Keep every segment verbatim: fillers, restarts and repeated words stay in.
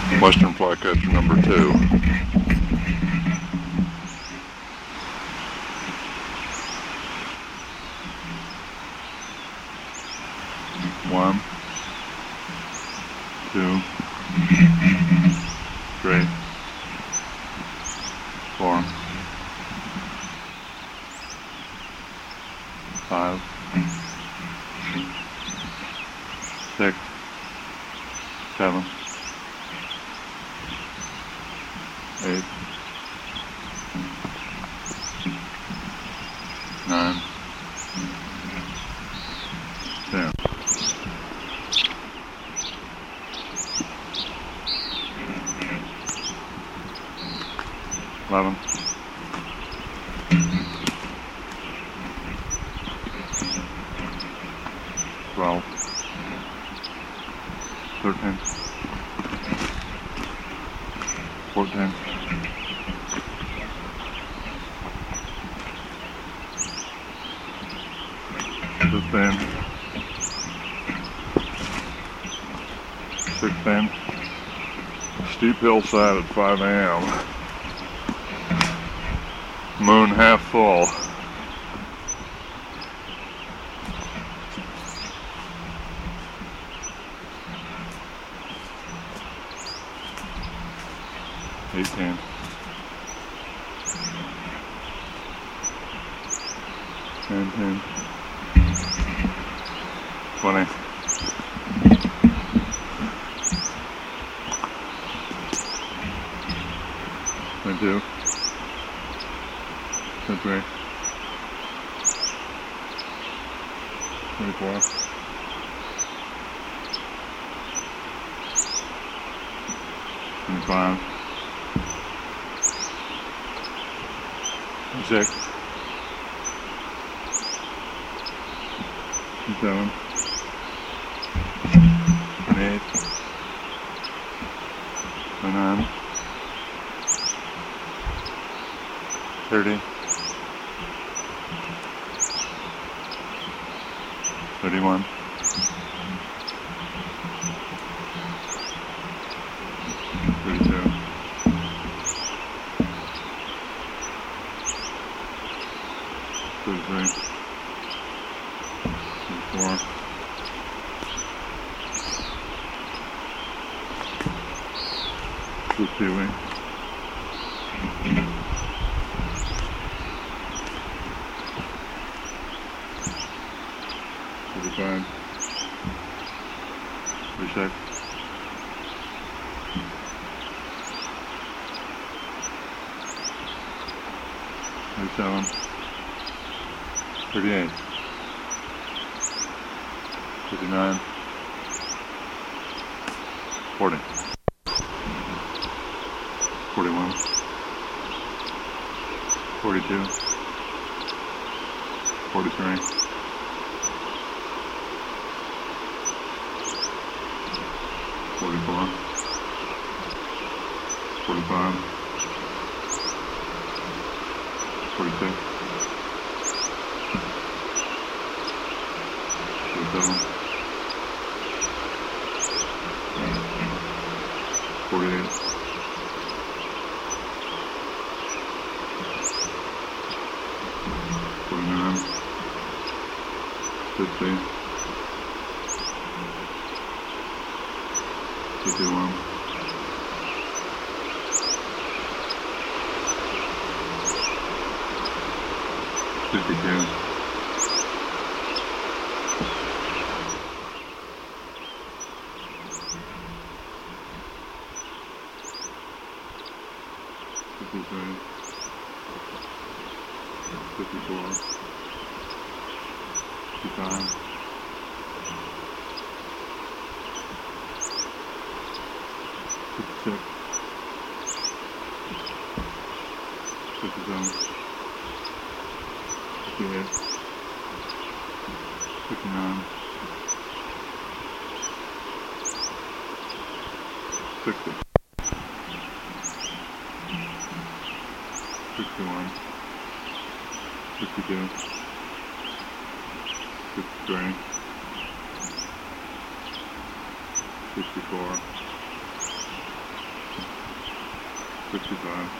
Western flycatcher number two. One, two, three, four, five, six, seven, eight, nine, ten. Eleven, twelve, thirteen, fourteen, fifteen, sixteen. Steep hillside at five A M Moon half full. Eighteen. Nineteen. Twenty. Twenty-two. Twenty-three. Twenty-four. Twenty-five. Twenty-six. Twenty-seven. Twenty-eight. Twenty-nine. Thirty. Thirty-one. Thirty-two. Thirty-three. Thirty-four. Thirty-two. Thirty-five. Thirty-six. Thirty-seven. Thirty-eight. Thirty-nine. Forty. Forty-one. Forty-two. Forty-three. Forty-four, forty-five, forty-six, forty-seven, forty-eight, forty-nine, fifty, fifty-one, fifty-two, fifty-three, fifty-four, fifty-five, fifty-six, fifty-seven, fifty-eight, fifty-nine, sixty, sixty-one, sixty-two, sixty-three, sixty-four, fifty-five,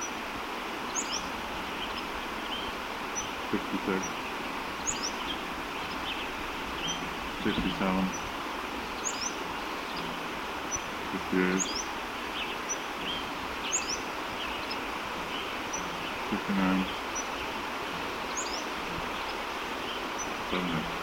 fifty-six, sixty-seven, fifty-eight, fifty-nine, seventy.